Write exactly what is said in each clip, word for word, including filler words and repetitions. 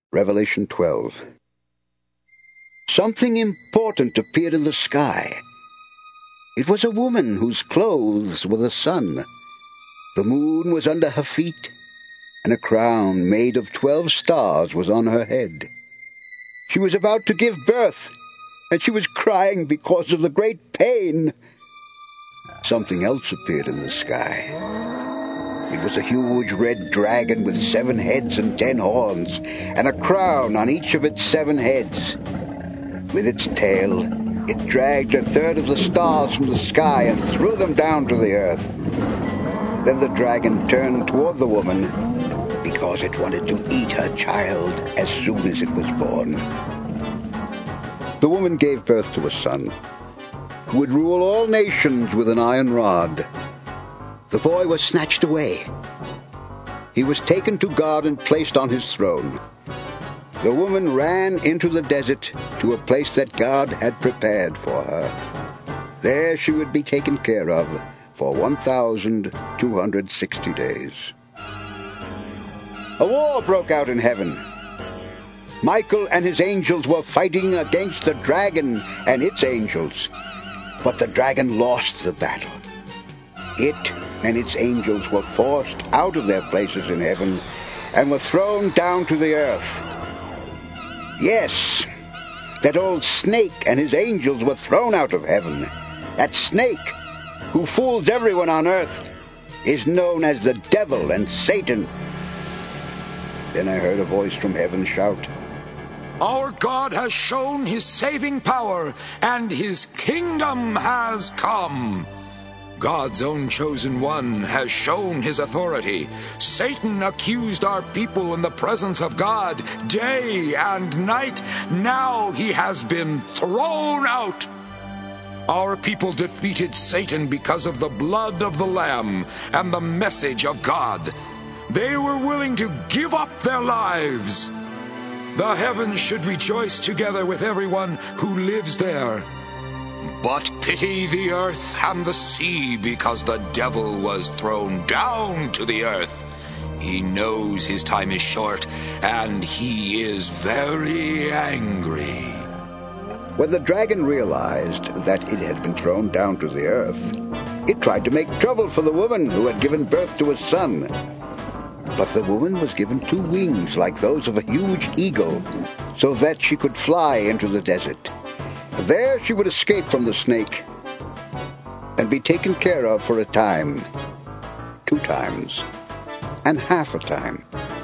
Revelation twelve. Something important appeared in the sky. It was a woman whose clothes were the sun. The moon was under her feet, and a crown made of twelve stars was on her head. She was about to give birth, and she was crying because of the great pain. Something else appeared in the sky. It was a huge red dragon with seven heads and ten horns, and a crown on each of its seven heads. With its tail, it dragged a third of the stars from the sky and threw them down to the earth. Then the dragon turned toward the woman because it wanted to eat her child as soon as it was born. The woman gave birth to a son who would rule all nations with an iron rod. The boy was snatched away. He was taken to God and placed on his throne. The woman ran into the desert to a place that God had prepared for her. There she would be taken care of for one thousand two hundred sixty days. A war broke out in heaven. Michael and his angels were fighting against the dragon and its angels, but the dragon lost the battle. It and its angels were forced out of their places in heaven and were thrown down to the earth. Yes, that old snake and his angels were thrown out of heaven. That snake, who fools everyone on earth, is known as the devil and Satan. Then I heard a voice from heaven shout, "Our God has shown his saving power, and his kingdom has come. God's own chosen one has shown his authority. Satan accused our people in the presence of God day and night. Now he has been thrown out. Our people defeated Satan because of the blood of the Lamb and the message of God. They were willing to give up their lives. The heavens should rejoice together with everyone who lives there. But pity the earth and the sea, because the devil was thrown down to the earth. He knows his time is short, and he is very angry." When the dragon realized that it had been thrown down to the earth, it tried to make trouble for the woman who had given birth to a son. But the woman was given two wings like those of a huge eagle, so that she could fly into the desert. There she would escape from the snake and be taken care of for a time, two times, and half a time.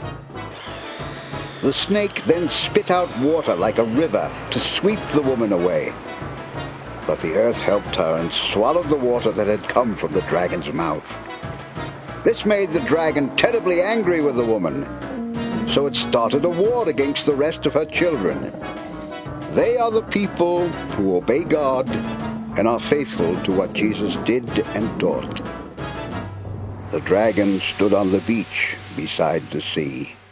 The snake then spit out water like a river to sweep the woman away. But the earth helped her and swallowed the water that had come from the dragon's mouth. This made the dragon terribly angry with the woman, so it started a war against the rest of her children. They are the people who obey God and are faithful to what Jesus did and taught. The dragon stood on the beach beside the sea.